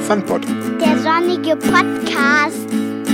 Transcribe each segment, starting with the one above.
Sandpod. Der sonnige Podcast.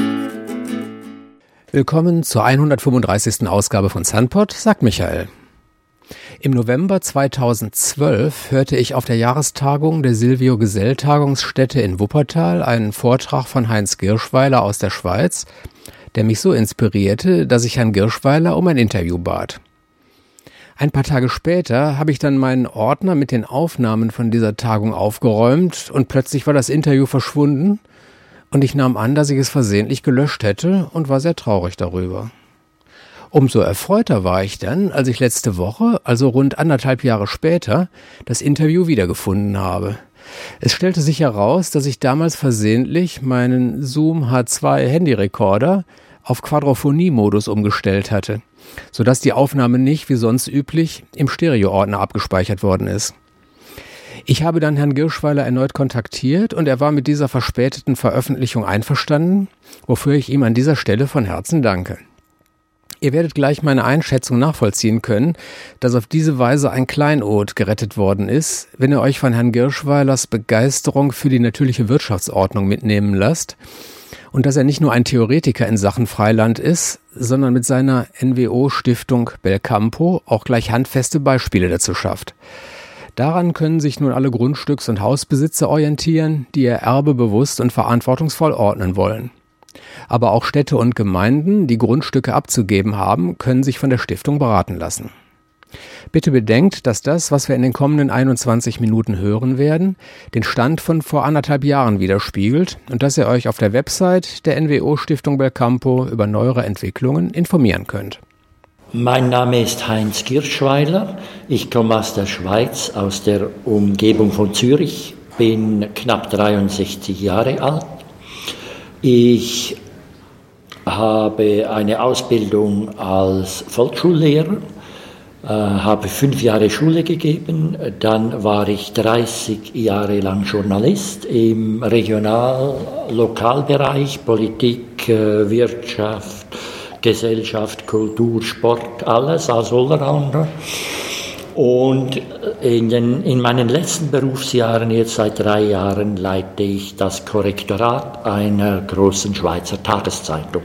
Willkommen zur 135. Ausgabe von Sandpod, sagt Michael. Im November 2012 hörte ich auf der Jahrestagung der Silvio-Gesell-Tagungsstätte in Wuppertal einen Vortrag von Heinz Girschweiler aus der Schweiz, der mich so inspirierte, dass ich Herrn Girschweiler um ein Interview bat. Ein paar Tage später habe ich dann meinen Ordner mit den Aufnahmen von dieser Tagung aufgeräumt und plötzlich war das Interview verschwunden und ich nahm an, dass ich es versehentlich gelöscht hätte und war sehr traurig darüber. Umso erfreuter war ich dann, als ich letzte Woche, also rund 1,5 Jahre später, das Interview wiedergefunden habe. Es stellte sich heraus, dass ich damals versehentlich meinen Zoom H2 Handyrekorder auf Quadrophonie-Modus umgestellt hatte, sodass die Aufnahme nicht, wie sonst üblich, im Stereo-Ordner abgespeichert worden ist. Ich habe dann Herrn Girschweiler erneut kontaktiert und er war mit dieser verspäteten Veröffentlichung einverstanden, wofür ich ihm an dieser Stelle von Herzen danke. Ihr werdet gleich meine Einschätzung nachvollziehen können, dass auf diese Weise ein Kleinod gerettet worden ist, wenn ihr euch von Herrn Girschweilers Begeisterung für die natürliche Wirtschaftsordnung mitnehmen lasst und dass er nicht nur ein Theoretiker in Sachen Freiland ist, sondern mit seiner NWO-Stiftung Belcampo auch gleich handfeste Beispiele dazu schafft. Daran können sich nun alle Grundstücks- und Hausbesitzer orientieren, die ihr Erbe bewusst und verantwortungsvoll ordnen wollen. Aber auch Städte und Gemeinden, die Grundstücke abzugeben haben, können sich von der Stiftung beraten lassen. Bitte bedenkt, dass das, was wir in den kommenden 21 Minuten hören werden, den Stand von vor 1,5 Jahren widerspiegelt und dass ihr euch auf der Website der NWO-Stiftung Belcampo über neuere Entwicklungen informieren könnt. Mein Name ist Heinz Girschweiler. Ich komme aus der Schweiz, aus der Umgebung von Zürich, bin knapp 63 Jahre alt. Ich habe eine Ausbildung als Volksschullehrer, habe 5 Jahre Schule gegeben, dann war ich 30 Jahre lang Journalist im Regional-Lokalbereich, Politik, Wirtschaft, Gesellschaft, Kultur, Sport, alles als Allrounder. Und in meinen letzten Berufsjahren, jetzt seit 3 Jahren, leite ich das Korrektorat einer großen Schweizer Tageszeitung.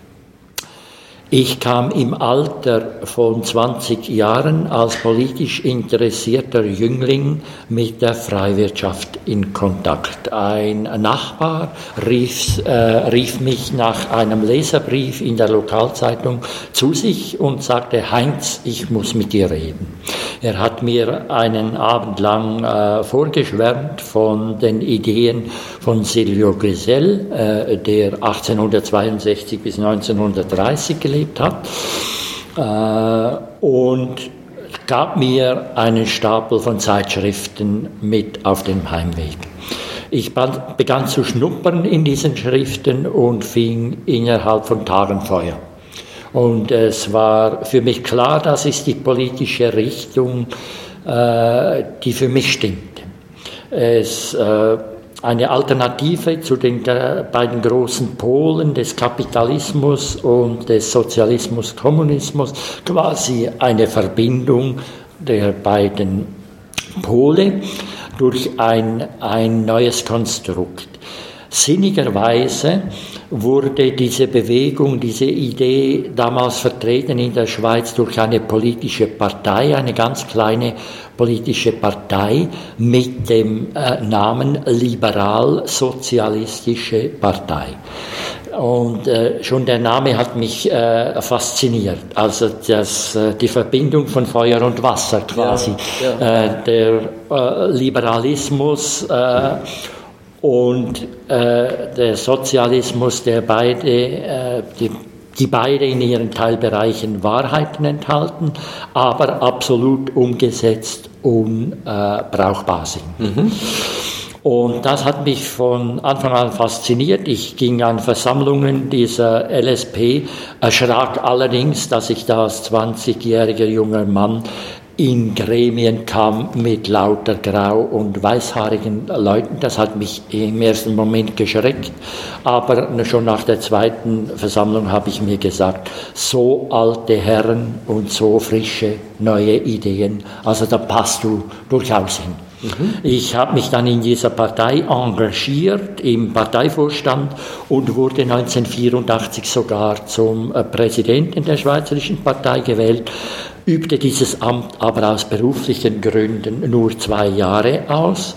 Ich kam im Alter von 20 Jahren als politisch interessierter Jüngling mit der Freiwirtschaft in Kontakt. Ein Nachbar rief mich nach einem Leserbrief in der Lokalzeitung zu sich und sagte: Heinz, ich muss mit dir reden. Er hat mir einen Abend lang vorgeschwärmt von den Ideen von Silvio Gesell, der 1862 bis 1930 gelebt hat, und gab mir einen Stapel von Zeitschriften mit auf dem Heimweg. Ich begann zu schnuppern in diesen Schriften und fing innerhalb von Tagen Feuer. Und es war für mich klar, das ist die politische Richtung, die für mich stimmte. Eine Alternative zu den beiden großen Polen des Kapitalismus und des Sozialismus, Kommunismus, quasi eine Verbindung der beiden Pole durch ein neues Konstrukt. Sinnigerweise wurde diese Bewegung, diese Idee damals vertreten in der Schweiz durch eine politische Partei, eine ganz kleine politische Partei mit dem Namen Liberal-Sozialistische Partei. Und schon der Name hat mich fasziniert. Also die Verbindung von Feuer und Wasser quasi. Ja. Der Liberalismus und der Sozialismus, die beide in ihren Teilbereichen Wahrheiten enthalten, aber absolut umgesetzt unbrauchbar sind. Mhm. Und das hat mich von Anfang an fasziniert. Ich ging an Versammlungen dieser LSP, erschrak allerdings, dass ich da als 20-jähriger junger Mann in Gremien kam mit lauter grau- und weißhaarigen Leuten. Das hat mich im ersten Moment geschreckt, aber schon nach der zweiten Versammlung habe ich mir gesagt, so alte Herren und so frische neue Ideen, also da passt du durchaus hin. Ich habe mich dann in dieser Partei engagiert, im Parteivorstand und wurde 1984 sogar zum Präsidenten der Schweizerischen Partei gewählt, übte dieses Amt aber aus beruflichen Gründen nur 2 Jahre aus.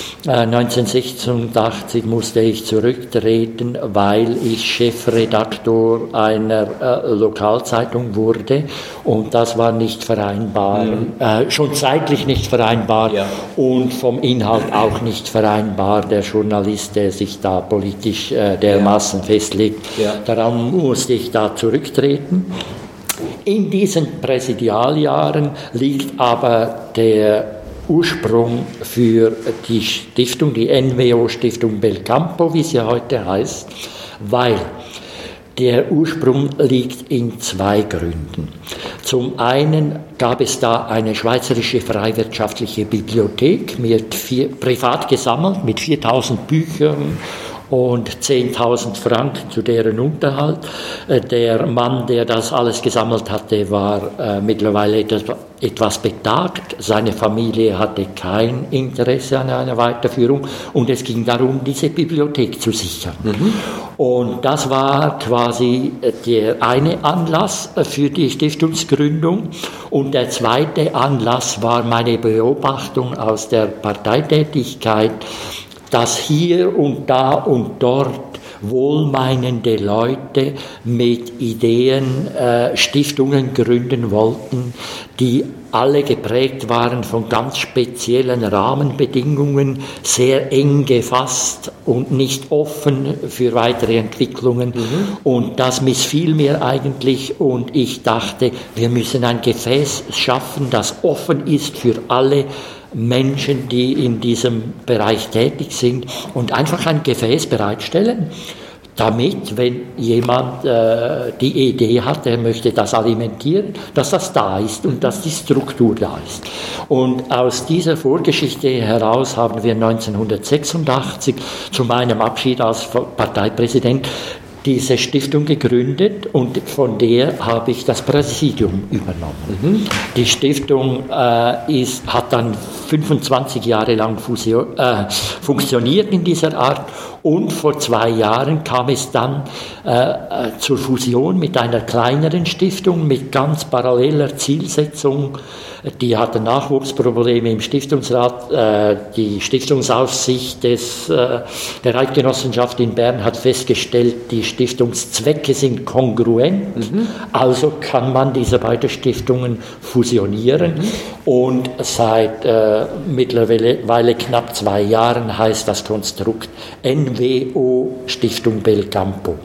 1986 musste ich zurücktreten, weil ich Chefredaktor einer Lokalzeitung wurde und das war nicht vereinbar, schon zeitlich nicht vereinbar und vom Inhalt auch nicht vereinbar, der Journalist, der sich da politisch dermaßen festlegt. Darum musste ich da zurücktreten. In diesen Präsidialjahren liegt aber der Ursprung für die Stiftung, die NWO-Stiftung Belcampo, wie sie heute heißt, weil der Ursprung liegt in 2 Gründen. Zum einen gab es da eine schweizerische freiwirtschaftliche Bibliothek, privat gesammelt, mit 4.000 Büchern und 10.000 Franken zu deren Unterhalt. Der Mann, der das alles gesammelt hatte, war mittlerweile etwas betagt. Seine Familie hatte kein Interesse an einer Weiterführung und es ging darum, diese Bibliothek zu sichern. Und das war quasi der eine Anlass für die Stiftungsgründung. Und der zweite Anlass war meine Beobachtung aus der Parteitätigkeit, dass hier und da und dort wohlmeinende Leute mit Ideen Stiftungen gründen wollten, die alle geprägt waren von ganz speziellen Rahmenbedingungen, sehr eng gefasst und nicht offen für weitere Entwicklungen. Und das missfiel mir eigentlich und ich dachte, wir müssen ein Gefäß schaffen, das offen ist für alle Menschen, die in diesem Bereich tätig sind und einfach ein Gefäß bereitstellen, damit, wenn jemand die Idee hat, er möchte das alimentieren, dass das da ist und dass die Struktur da ist. Und aus dieser Vorgeschichte heraus haben wir 1986 zu meinem Abschied als Parteipräsident diese Stiftung gegründet und von der habe ich das Präsidium übernommen. Die Stiftung hat dann 25 Jahre lang funktioniert in dieser Art und vor 2 Jahren kam es dann zur Fusion mit einer kleineren Stiftung mit ganz paralleler Zielsetzung. Die hatten Nachwuchsprobleme im Stiftungsrat. Die Stiftungsaufsicht der Eidgenossenschaft in Bern hat festgestellt, die Stiftungszwecke sind kongruent, also kann man diese beiden Stiftungen fusionieren. Und seit mittlerweile knapp 2 Jahren heißt das Konstrukt NWO Stiftung Belcampo.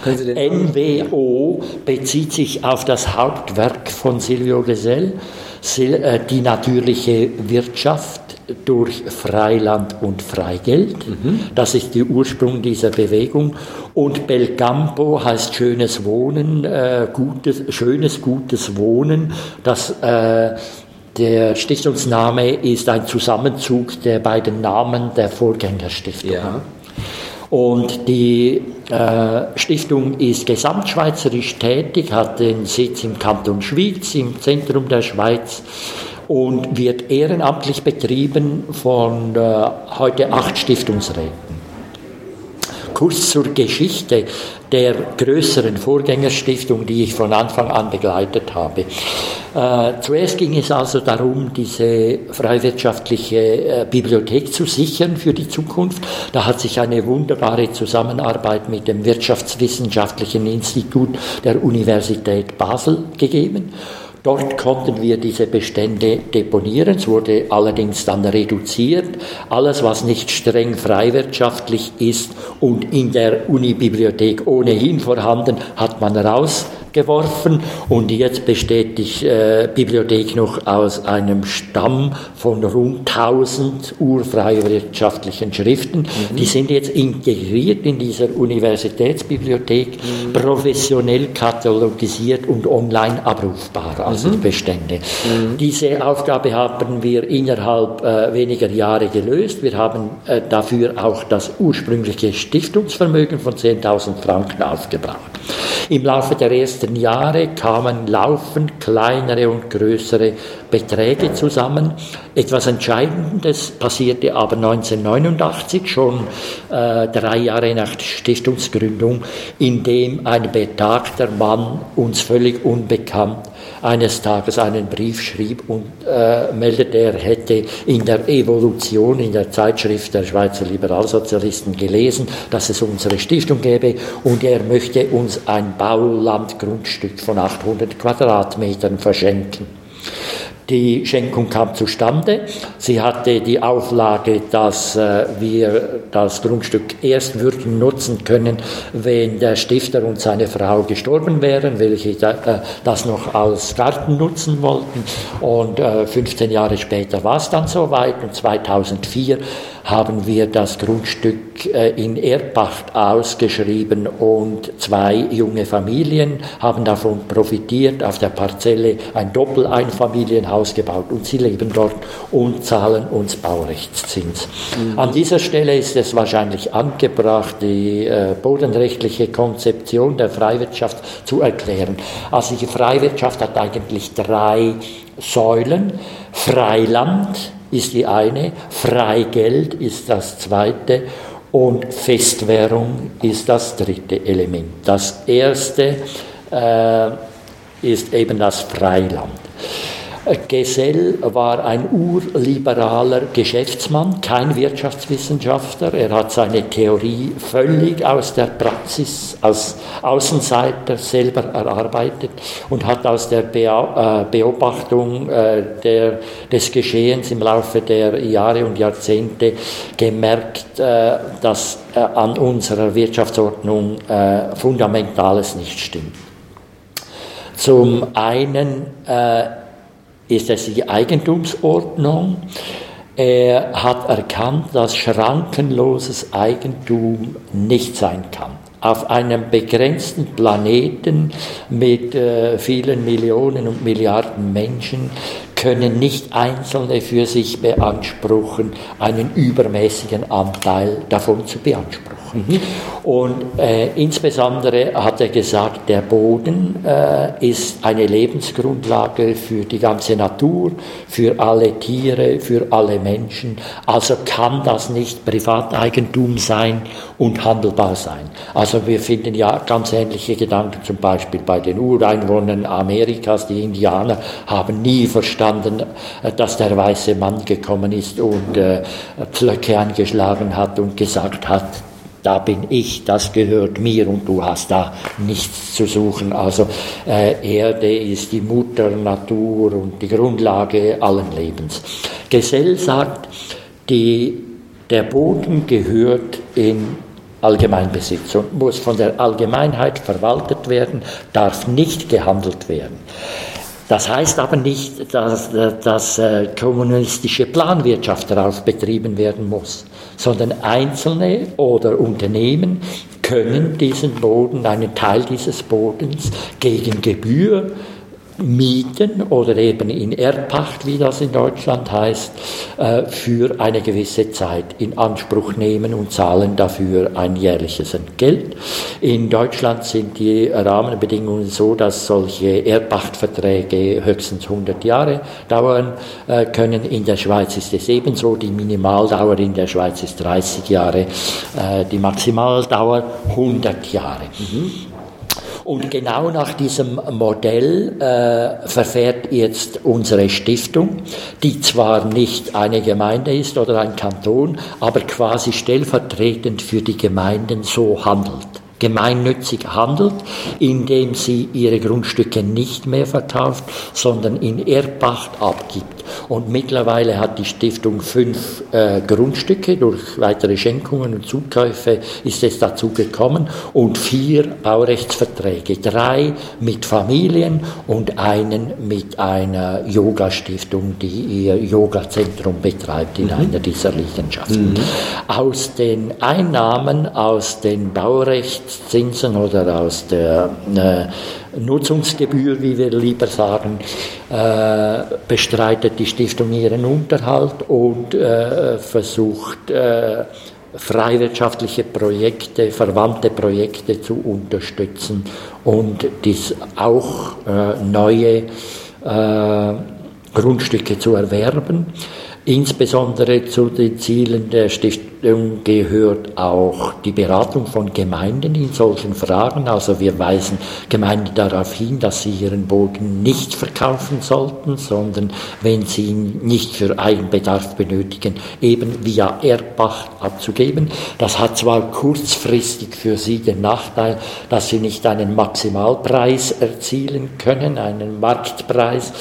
NWO bezieht sich auf das Hauptwerk von Silvio Gesell, die natürliche Wirtschaft durch Freiland und Freigeld. Das ist der Ursprung dieser Bewegung. Und Belcampo heißt schönes Wohnen, gutes Wohnen. Der Stiftungsname ist ein Zusammenzug der beiden Namen der Vorgängerstiftung. Und die Stiftung ist gesamtschweizerisch tätig, hat den Sitz im Kanton Schwyz, im Zentrum der Schweiz und wird ehrenamtlich betrieben von heute 8 Stiftungsräten. Kurz zur Geschichte der größeren Vorgängerstiftung, die ich von Anfang an begleitet habe. Zuerst ging es also darum, diese freiwirtschaftliche Bibliothek zu sichern für die Zukunft. Da hat sich eine wunderbare Zusammenarbeit mit dem Wirtschaftswissenschaftlichen Institut der Universität Basel gegeben. Dort konnten wir diese Bestände deponieren. Es wurde allerdings dann reduziert. Alles, was nicht streng freiwirtschaftlich ist und in der Unibibliothek ohnehin vorhanden, hat man rausgeworfen. Und jetzt besteht die Bibliothek noch aus einem Stamm von rund 1000 urfreiwirtschaftlichen Schriften. Die sind jetzt integriert in dieser Universitätsbibliothek, professionell katalogisiert und online abrufbar. Also Bestände. Diese Aufgabe haben wir innerhalb weniger Jahre gelöst. Wir haben dafür auch das ursprüngliche Stiftungsvermögen von 10.000 Franken aufgebracht. Im Laufe der ersten Jahre kamen laufend kleinere und größere Beträge zusammen. Etwas Entscheidendes passierte aber 1989, schon 3 Jahre nach der Stiftungsgründung, in dem ein betagter Mann, uns völlig unbekannt, eines Tages einen Brief schrieb und meldete, er hätte in der Evolution, in der Zeitschrift der Schweizer Liberalsozialisten gelesen, dass es unsere Stiftung gäbe und er möchte uns ein Baulandgrundstück von 800 Quadratmetern verschenken. Die Schenkung kam zustande. Sie hatte die Auflage, dass wir das Grundstück erst würden nutzen können, wenn der Stifter und seine Frau gestorben wären, welche das noch als Garten nutzen wollten. Und 15 Jahre später war es dann soweit und 2004 haben wir das Grundstück in Erbpacht ausgeschrieben und 2 junge Familien haben davon profitiert, auf der Parzelle ein Doppeleinfamilienhaus gebaut und sie leben dort und zahlen uns Baurechtszins. An dieser Stelle ist es wahrscheinlich angebracht, die bodenrechtliche Konzeption der Freiwirtschaft zu erklären. Also die Freiwirtschaft hat eigentlich 3 Säulen. Freiland ist die eine, Freigeld ist das zweite und Festwährung ist das dritte Element. Das erste ist eben das Freiland. Gesell war ein urliberaler Geschäftsmann, kein Wirtschaftswissenschaftler. Er hat seine Theorie völlig aus der Praxis, als Außenseiter selber erarbeitet und hat aus der Beobachtung des Geschehens im Laufe der Jahre und Jahrzehnte gemerkt, dass an unserer Wirtschaftsordnung Fundamentales nicht stimmt. Zum einen ist es die Eigentumsordnung. Er hat erkannt, dass schrankenloses Eigentum nicht sein kann. Auf einem begrenzten Planeten mit vielen Millionen und Milliarden Menschen können nicht Einzelne für sich beanspruchen, einen übermäßigen Anteil davon zu beanspruchen. Und insbesondere hat er gesagt, der Boden ist eine Lebensgrundlage für die ganze Natur, für alle Tiere, für alle Menschen. Also kann das nicht Privateigentum sein und handelbar sein. Also wir finden ja ganz ähnliche Gedanken zum Beispiel bei den Ureinwohnern Amerikas. Die Indianer haben nie verstanden, dass der weiße Mann gekommen ist und Pflöcke angeschlagen hat und gesagt hat, da bin ich, das gehört mir und du hast da nichts zu suchen. Also Erde ist die Mutter Natur und die Grundlage allen Lebens. Gesell sagt, der Boden gehört in Allgemeinbesitz und muss von der Allgemeinheit verwaltet werden, darf nicht gehandelt werden. Das heißt aber nicht, dass kommunistische Planwirtschaft darauf betrieben werden muss, sondern Einzelne oder Unternehmen können diesen Boden, einen Teil dieses Bodens gegen Gebühr mieten oder eben in Erbpacht, wie das in Deutschland heißt, für eine gewisse Zeit in Anspruch nehmen und zahlen dafür ein jährliches Entgelt. In Deutschland sind die Rahmenbedingungen so, dass solche Erbpachtverträge höchstens 100 Jahre dauern können. In der Schweiz ist es ebenso. Die Minimaldauer in der Schweiz ist 30 Jahre, die Maximaldauer 100 Jahre. Und genau nach diesem Modell verfährt jetzt unsere Stiftung, die zwar nicht eine Gemeinde ist oder ein Kanton, aber quasi stellvertretend für die Gemeinden so handelt. Gemeinnützig handelt, indem sie ihre Grundstücke nicht mehr verkauft, sondern in Erbpacht abgibt. Und mittlerweile hat die Stiftung 5 Grundstücke, durch weitere Schenkungen und Zukäufe ist es dazu gekommen, und 4 Baurechtsverträge, 3 mit Familien und einen mit einer Yoga-Stiftung, die ihr Yoga-Zentrum betreibt in einer dieser Liegenschaften. Aus den Einnahmen, aus den Baurechtszinsen oder aus der Nutzungsgebühr, wie wir lieber sagen, bestreitet die Stiftung ihren Unterhalt und versucht freiwirtschaftliche Projekte, verwandte Projekte zu unterstützen und auch neue Grundstücke zu erwerben. Insbesondere zu den Zielen der Stiftung gehört auch die Beratung von Gemeinden in solchen Fragen. Also wir weisen Gemeinden darauf hin, dass sie ihren Boden nicht verkaufen sollten, sondern wenn sie ihn nicht für Eigenbedarf benötigen, eben via Erbpacht abzugeben. Das hat zwar kurzfristig für sie den Nachteil, dass sie nicht einen Maximalpreis erzielen können, einen Marktpreis,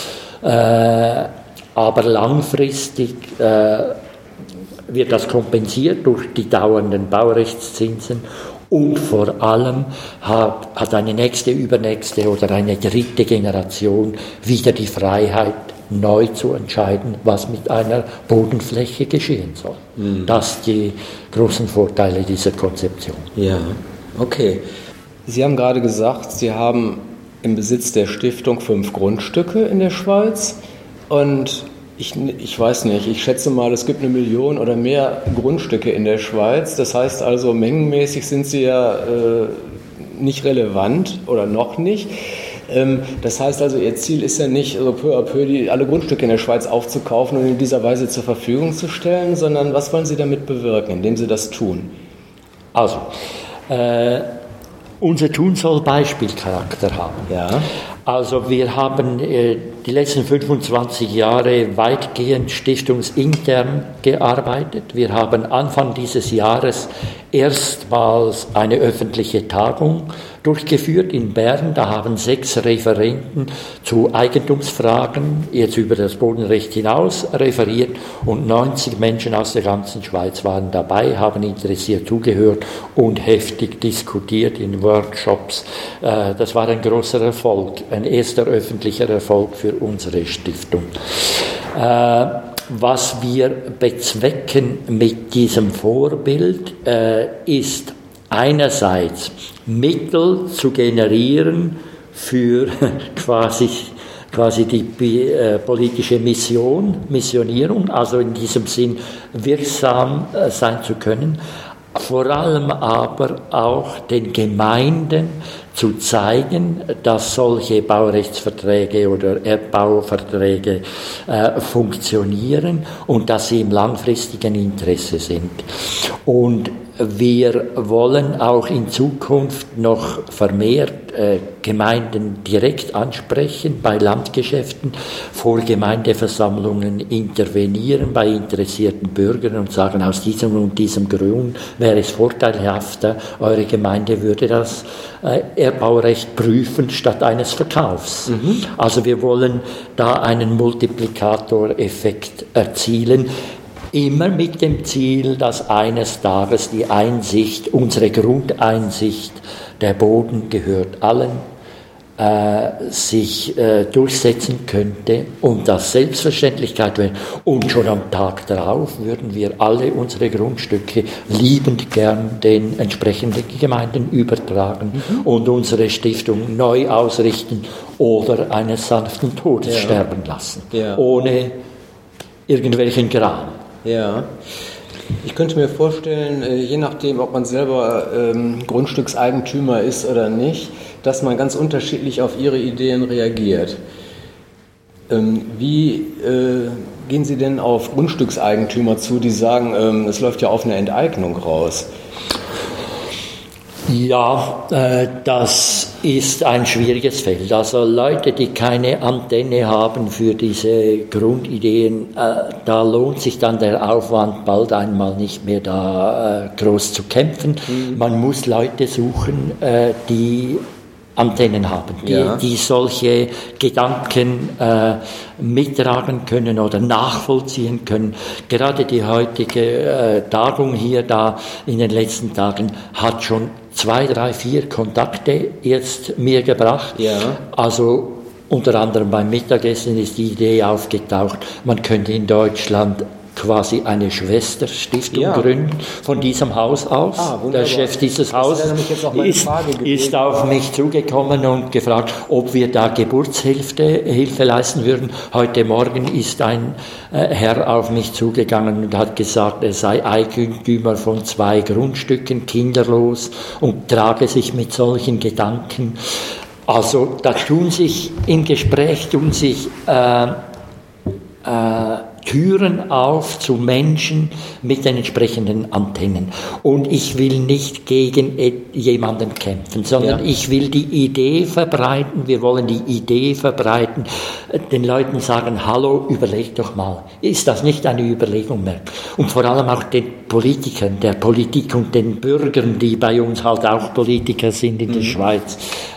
aber langfristig wird das kompensiert durch die dauernden Baurechtszinsen und vor allem hat eine nächste, übernächste oder eine dritte Generation wieder die Freiheit, neu zu entscheiden, was mit einer Bodenfläche geschehen soll. Das sind die großen Vorteile dieser Konzeption. Ja, okay. Sie haben gerade gesagt, Sie haben im Besitz der Stiftung 5 Grundstücke in der Schweiz. Und ich weiß nicht, ich schätze mal, es gibt 1 Million oder mehr Grundstücke in der Schweiz. Das heißt also, mengenmäßig sind sie ja nicht relevant oder noch nicht. Das heißt also, Ihr Ziel ist ja nicht, so peu à peu alle Grundstücke in der Schweiz aufzukaufen und in dieser Weise zur Verfügung zu stellen, sondern was wollen Sie damit bewirken, indem Sie das tun? Also, unser Tun soll Beispielcharakter haben. Ja. Also wir haben die letzten 25 Jahre weitgehend stiftungsintern gearbeitet. Wir haben Anfang dieses Jahres erstmals eine öffentliche Tagung durchgeführt in Bern. Da haben 6 Referenten zu Eigentumsfragen jetzt über das Bodenrecht hinaus referiert und 90 Menschen aus der ganzen Schweiz waren dabei, haben interessiert zugehört und heftig diskutiert in Workshops. Das war ein großer Erfolg, ein erster öffentlicher Erfolg für unsere Stiftung. Was wir bezwecken mit diesem Vorbild ist einerseits Mittel zu generieren für quasi die politische Missionierung, also in diesem Sinn wirksam sein zu können, vor allem aber auch den Gemeinden zu zeigen, dass solche Baurechtsverträge oder Erbbauverträge funktionieren und dass sie im langfristigen Interesse sind. Und wir wollen auch in Zukunft noch vermehrt Gemeinden direkt ansprechen, bei Landgeschäften, vor Gemeindeversammlungen intervenieren, bei interessierten Bürgern und sagen, aus diesem und diesem Grund wäre es vorteilhafter, eure Gemeinde würde das Erbbaurecht prüfen statt eines Verkaufs. Also wir wollen da einen Multiplikatoreffekt erzielen, immer mit dem Ziel, dass eines Tages die Einsicht, unsere Grundeinsicht, der Boden gehört allen, sich durchsetzen könnte und das Selbstverständlichkeit wäre. Und schon am Tag darauf würden wir alle unsere Grundstücke liebend gern den entsprechenden Gemeinden übertragen und unsere Stiftung neu ausrichten oder eines sanften Todes sterben lassen, ohne irgendwelchen Gram. Ja, ich könnte mir vorstellen, je nachdem, ob man selber Grundstückseigentümer ist oder nicht, dass man ganz unterschiedlich auf Ihre Ideen reagiert. Wie gehen Sie denn auf Grundstückseigentümer zu, die sagen, es läuft ja auf eine Enteignung raus? Ja, das ist ein schwieriges Feld. Also Leute, die keine Antenne haben für diese Grundideen, da lohnt sich dann der Aufwand bald einmal nicht mehr da groß zu kämpfen. Man muss Leute suchen, die Antennen haben, die solche Gedanken mittragen können oder nachvollziehen können. Gerade die heutige Tagung hier da in den letzten Tagen hat schon 2, 3, 4 Kontakte jetzt mir gebracht. Also unter anderem beim Mittagessen ist die Idee aufgetaucht, man könnte in Deutschland quasi eine Schwesterstiftung gründen von diesem Haus aus. Der Chef dieses Hauses ist auf mich zugekommen und gefragt, ob wir da Geburtshilfe leisten würden. Heute Morgen ist ein Herr auf mich zugegangen und hat gesagt, er sei Eigentümer von 2 Grundstücken, kinderlos und trage sich mit solchen Gedanken. Also da im Gespräch tun sich Türen auf zu Menschen mit den entsprechenden Antennen. Und ich will nicht gegen jemanden kämpfen, sondern ich will die Idee verbreiten, wir wollen die Idee verbreiten, den Leuten sagen, hallo, überleg doch mal, ist das nicht eine Überlegung mehr? Und vor allem auch den Politikern, der Politik und den Bürgern, die bei uns halt auch Politiker sind in der Schweiz,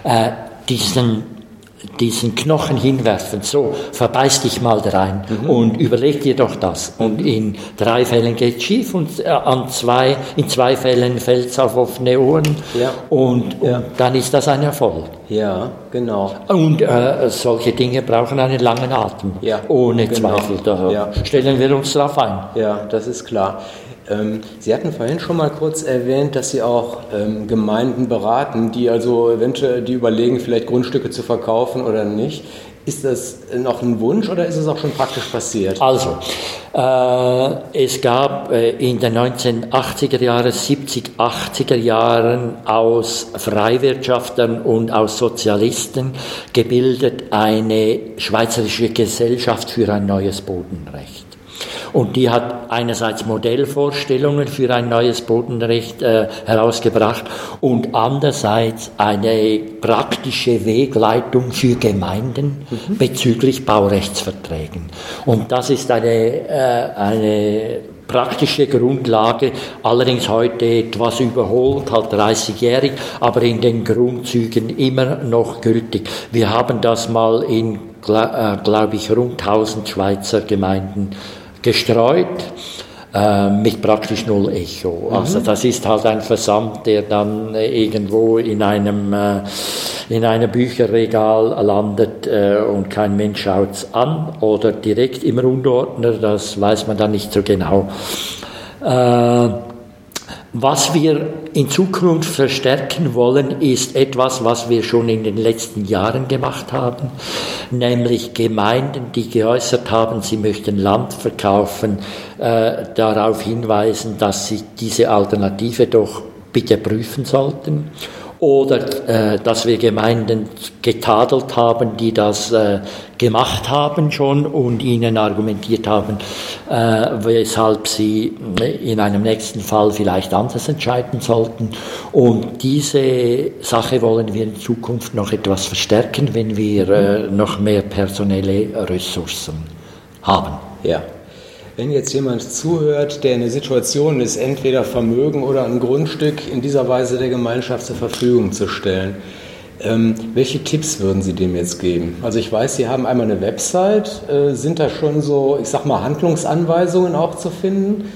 diesen Knochen hinwerfen, so, verbeiß dich mal rein und überleg dir doch das. Und in 3 Fällen geht es schief und in 2 Fällen fällt es auf offene Ohren und dann ist das ein Erfolg. Ja, genau. Und solche Dinge brauchen einen langen Atem, ohne Zweifel. Da stellen wir uns drauf ein. Ja, das ist klar. Sie hatten vorhin schon mal kurz erwähnt, dass Sie auch Gemeinden beraten, die also eventuell überlegen, vielleicht Grundstücke zu verkaufen oder nicht. Ist das noch ein Wunsch oder ist es auch schon praktisch passiert? Also, es gab in den 1980er Jahren, 80er Jahren aus Freiwirtschaftern und aus Sozialisten gebildet eine Schweizerische Gesellschaft für ein neues Bodenrecht. Und die hat einerseits Modellvorstellungen für ein neues Bodenrecht herausgebracht und andererseits eine praktische Wegleitung für Gemeinden bezüglich Baurechtsverträgen. Und das ist eine praktische Grundlage, allerdings heute etwas überholt, halt 30-jährig, aber in den Grundzügen immer noch gültig. Wir haben das mal in, glaube ich, rund 1000 Schweizer Gemeinden gestreut, mit praktisch null Echo. Also das ist halt ein Versand, der dann irgendwo in einem Bücherregal landet und kein Mensch schaut's an oder direkt im Rundordner, das weiß man dann nicht so genau. Was wir in Zukunft verstärken wollen, ist etwas, was wir schon in den letzten Jahren gemacht haben, nämlich Gemeinden, die geäußert haben, sie möchten Land verkaufen, darauf hinweisen, dass sie diese Alternative doch bitte prüfen sollten. Oder dass wir Gemeinden getadelt haben, die das gemacht haben schon und ihnen argumentiert haben, weshalb sie in einem nächsten Fall vielleicht anders entscheiden sollten. Und diese Sache wollen wir in Zukunft noch etwas verstärken, wenn wir noch mehr personelle Ressourcen haben. Ja. Wenn jetzt jemand zuhört, der in der Situation ist, entweder Vermögen oder ein Grundstück in dieser Weise der Gemeinschaft zur Verfügung zu stellen, welche Tipps würden Sie dem jetzt geben? Also ich weiß, Sie haben einmal eine Website, sind da schon so, ich sag mal, Handlungsanweisungen auch zu finden?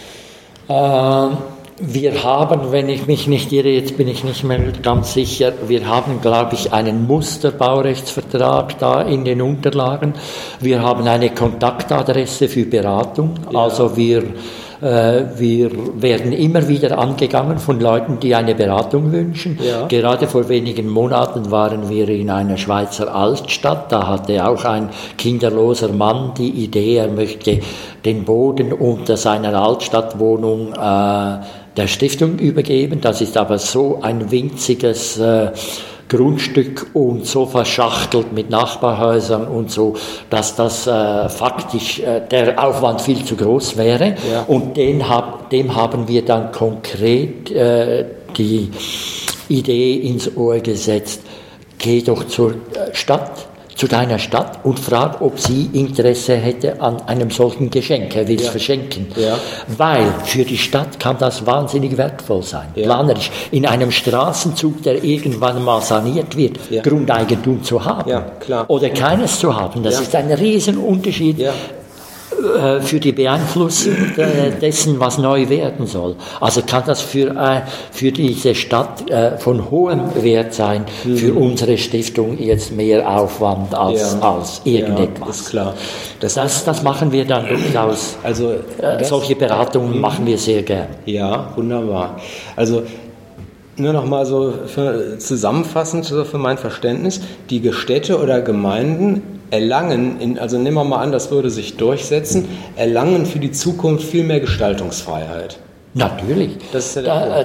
Wir haben, wenn ich mich nicht irre, jetzt bin ich nicht mehr ganz sicher, wir haben, glaube ich, einen Musterbaurechtsvertrag da in den Unterlagen. Wir haben eine Kontaktadresse für Beratung. Ja. Also wir werden immer wieder angegangen von Leuten, die eine Beratung wünschen. Ja. Gerade vor wenigen Monaten waren wir in einer Schweizer Altstadt. Da hatte auch ein kinderloser Mann die Idee, er möchte den Boden unter seiner Altstadtwohnung der Stiftung übergeben. Das ist aber so ein winziges Grundstück und so verschachtelt mit Nachbarhäusern und so, dass das faktisch der Aufwand viel zu groß wäre. Ja. Und dem haben wir dann konkret die Idee ins Ohr gesetzt, geh doch zur Stadt, zu deiner Stadt und frag, ob sie Interesse hätte an einem solchen Geschenk. Er will es verschenken. Ja. Weil für die Stadt kann das wahnsinnig wertvoll sein. Ja. Planerisch. In einem Straßenzug, der irgendwann mal saniert wird, Grundeigentum zu haben. Ja, klar. Oder keines zu haben. Das ist ein Riesenunterschied. Ja. für die Beeinflussung dessen, was neu werden soll. Also kann das für diese Stadt von hohem Wert sein, für unsere Stiftung jetzt mehr Aufwand als irgendetwas. Ja, ist klar. Das machen wir dann durchaus. Also solche Beratungen machen wir sehr gern. Ja, wunderbar. Also nur noch mal so zusammenfassend so für mein Verständnis, die Städte oder Gemeinden erlangen, also nehmen wir mal an, das würde sich durchsetzen, erlangen für die Zukunft viel mehr Gestaltungsfreiheit. Natürlich. Das ist ja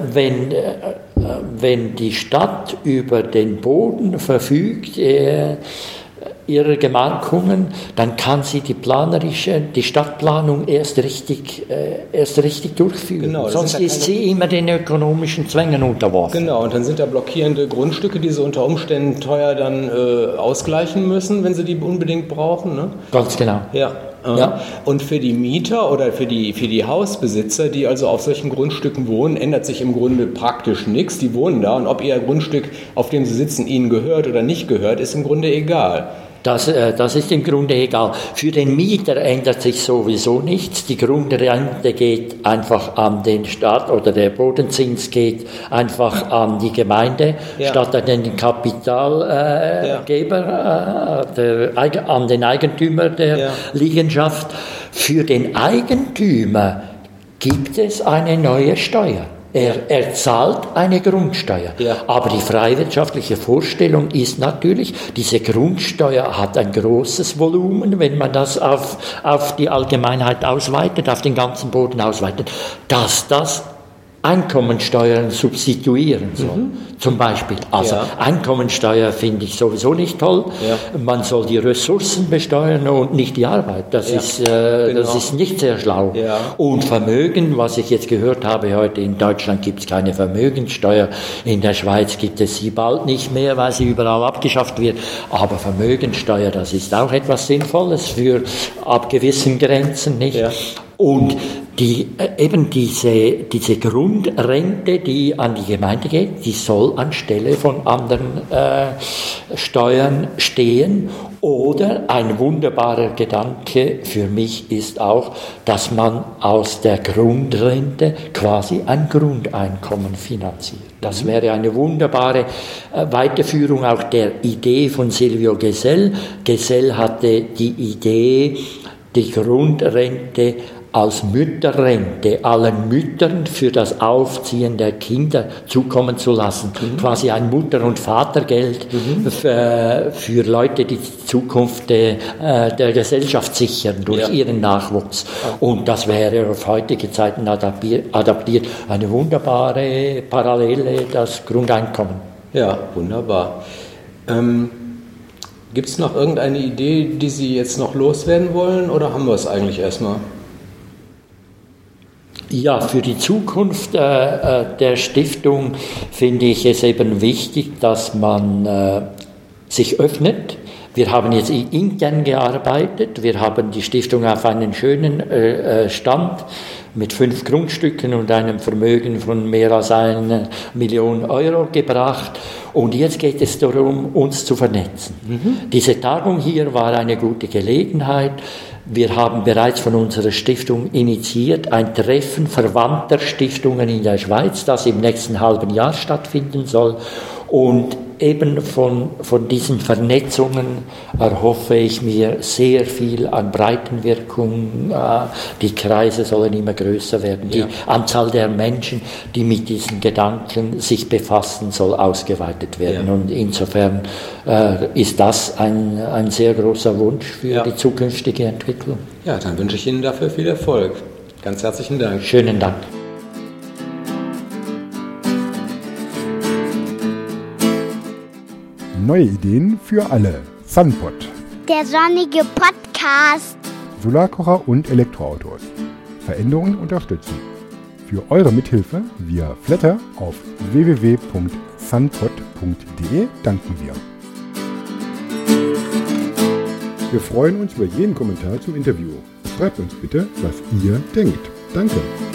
wenn die Stadt über den Boden verfügt, ihrer Gemarkungen, dann kann sie die Stadtplanung erst richtig durchführen. Genau, sonst ist sie immer den ökonomischen Zwängen unterworfen. Genau, und dann sind da blockierende Grundstücke, die sie unter Umständen teuer dann ausgleichen müssen, wenn sie die unbedingt brauchen. Ne? Ganz genau. Ja. Ja. Und für die Mieter oder für die Hausbesitzer, die also auf solchen Grundstücken wohnen, ändert sich im Grunde praktisch nichts. Die wohnen da und ob ihr Grundstück, auf dem sie sitzen, ihnen gehört oder nicht gehört, ist im Grunde egal. Das ist im Grunde egal. Für den Mieter ändert sich sowieso nichts. Die Grundrente geht einfach an den Staat oder der Bodenzins geht einfach an die Gemeinde statt an den Kapitalgeber, an den Eigentümer der Liegenschaft. Für den Eigentümer gibt es eine neue Steuer. Er zahlt eine Grundsteuer. Ja. Aber die freiwirtschaftliche Vorstellung ist natürlich, diese Grundsteuer hat ein großes Volumen, wenn man das auf die Allgemeinheit ausweitet, auf den ganzen Boden ausweitet, dass das Einkommensteuern substituieren soll, zum Beispiel. Also Einkommensteuer finde ich sowieso nicht toll. Ja. Man soll die Ressourcen besteuern und nicht die Arbeit. Das ist nicht sehr schlau. Ja. Und Vermögen, was ich jetzt gehört habe heute, in Deutschland gibt es keine Vermögenssteuer, in der Schweiz gibt es sie bald nicht mehr, weil sie überall abgeschafft wird. Aber Vermögenssteuer, das ist auch etwas Sinnvolles für ab gewissen Grenzen, nicht? Ja. Und diese Grundrente, die an die Gemeinde geht, die soll anstelle von anderen Steuern stehen. Oder ein wunderbarer Gedanke für mich ist auch, dass man aus der Grundrente quasi ein Grundeinkommen finanziert. Das wäre eine wunderbare Weiterführung auch der Idee von Silvio Gesell. Gesell hatte die Idee, die Grundrente als Mütterrente allen Müttern für das Aufziehen der Kinder zukommen zu lassen. Quasi ein Mutter- und Vatergeld für Leute, die die Zukunft der Gesellschaft sichern durch ihren Nachwuchs. Und das wäre auf heutige Zeiten adaptiert eine wunderbare Parallele, das Grundeinkommen. Ja, wunderbar. Gibt es noch irgendeine Idee, die Sie jetzt noch loswerden wollen, oder haben wir es eigentlich erstmal? Ja, für die Zukunft der Stiftung finde ich es eben wichtig, dass man sich öffnet. Wir haben jetzt intern gearbeitet, wir haben die Stiftung auf einen schönen Stand mit 5 Grundstücken und einem Vermögen von mehr als 1 Million Euro gebracht. Und jetzt geht es darum, uns zu vernetzen. Diese Tagung hier war eine gute Gelegenheit. Wir haben bereits von unserer Stiftung initiiert ein Treffen verwandter Stiftungen in der Schweiz, das im nächsten halben Jahr stattfinden soll. Und eben von diesen Vernetzungen erhoffe ich mir sehr viel an Breitenwirkung. Die Kreise sollen immer größer werden. Die Anzahl der Menschen, die mit diesen Gedanken sich befassen, soll ausgeweitet werden. Ja. Und insofern ist das ein sehr großer Wunsch für die zukünftige Entwicklung. Ja, dann wünsche ich Ihnen dafür viel Erfolg. Ganz herzlichen Dank. Schönen Dank. Neue Ideen für alle. Sunpot. Der sonnige Podcast. Solarkocher und Elektroautos. Veränderungen unterstützen. Für eure Mithilfe via Flatter auf www.sunpot.de danken wir. Wir freuen uns über jeden Kommentar zum Interview. Schreibt uns bitte, was ihr denkt. Danke.